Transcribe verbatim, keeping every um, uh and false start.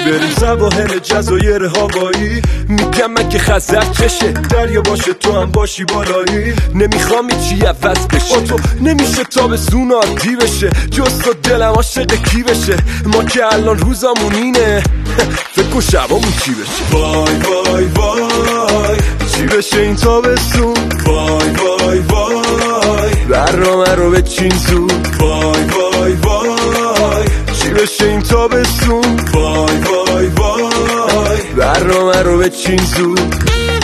بریم سواحل جزایر هوایی. میگم من که خزر چشه دریا باشه تو هم باشی بالایی. نمیخوام چی عوض بشه تو نمیشه تابستون عادی بشه. جز تو دلم عاشق کی بشه. ما که الان روزامون اینه فکر کن شبامون چی بشه. وای وای وای چی بشه این تابستون. وای وای وای برنامه رو بچین زود. وای وای وای چی بشه این تابستون. وای وای وای برنامه رو بچین زود.